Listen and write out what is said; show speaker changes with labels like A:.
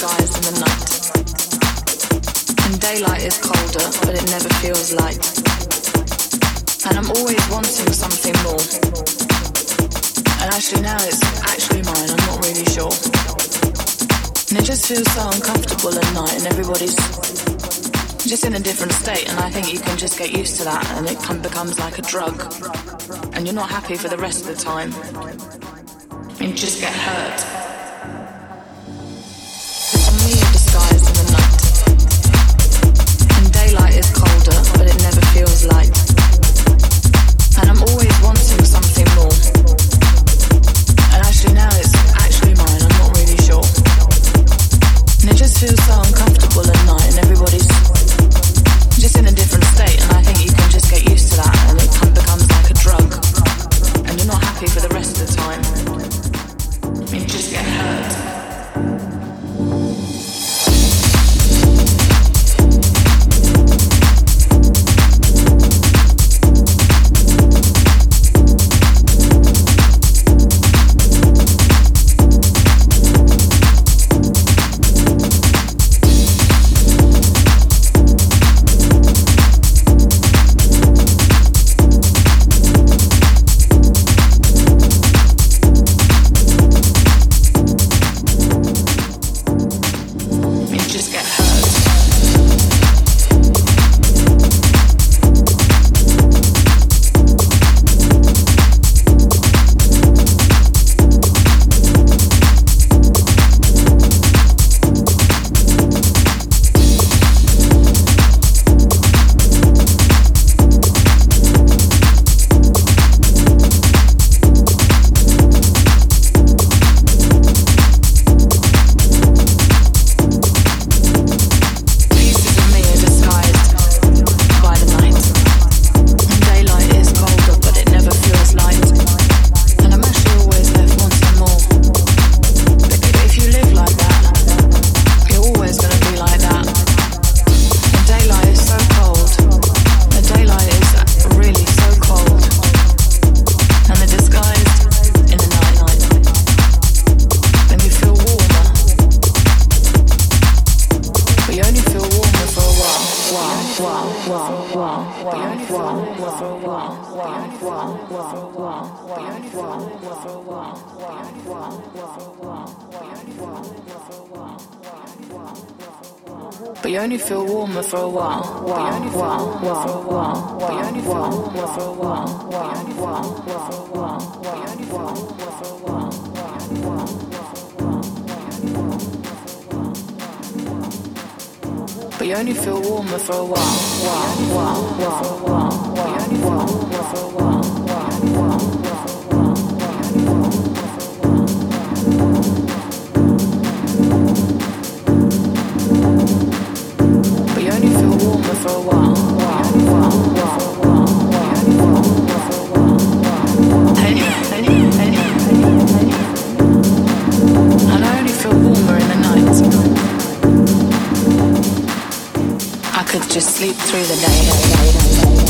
A: disguised in the night. And daylight is colder, but it never feels light. And I'm always wanting something more. And actually now it's actually mine, I'm not really sure. And it just feels so uncomfortable at night, and everybody's just in a different state, and I think you can just get used to that, and it becomes like a drug, and you're not happy for the rest of the time. You just get hurt. I'm me disguised in the night. And daylight is colder, but it never feels light. And I'm always wanting something more. And actually now it's actually mine, I'm not really sure. And it just feels so uncomfortable at night, and everybody's just in a different state, and I think you can just get used to that, and it becomes like a drug, and you're not happy for the rest of the time. You just get hurt. But you only feel warmer for a while. But you only feel warmer for a while. For a while. And I only feel warmer in the night. I could just sleep through the day.